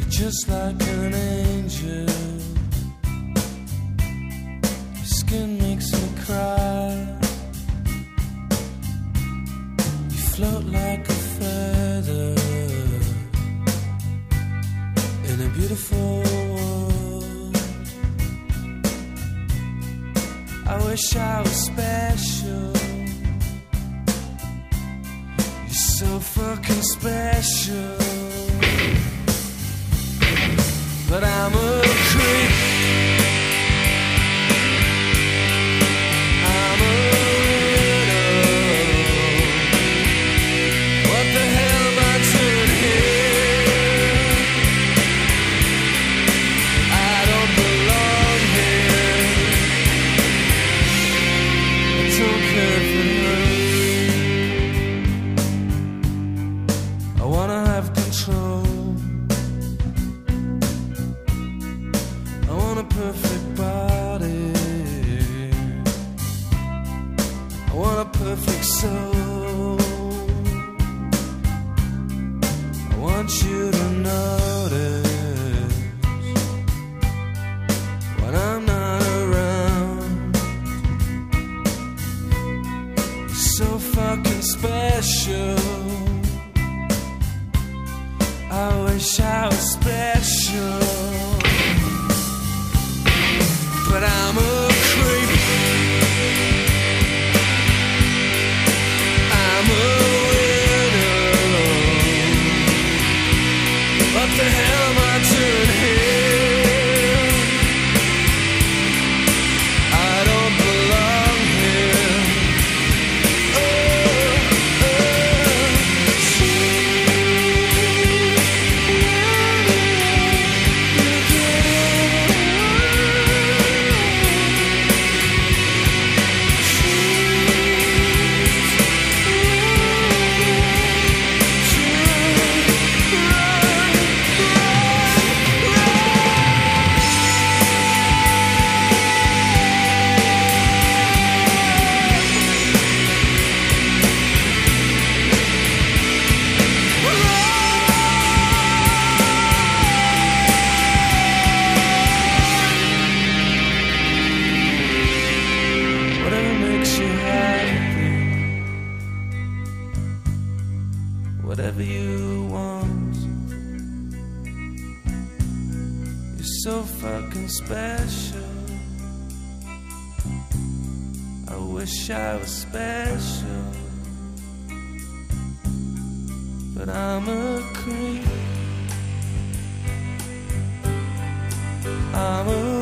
just like an angel. Your skin makes me cry. You float like a feather in a beautiful world. I wish I was special. You're so fucking special. But I'm a creep. I'm a widow. What the hell am I doing here? I don't belong here. I don't care for you. I wanna have control. A perfect body. I want a perfect soul. I want you to notice when I'm not around. You're so fucking special. I wish I was special. But I'm a creep. I'm a widow. What the hell am I doing here? I don't belong here. Whatever you want. You're so fucking special. I wish I was special. But I'm a creep. I'm a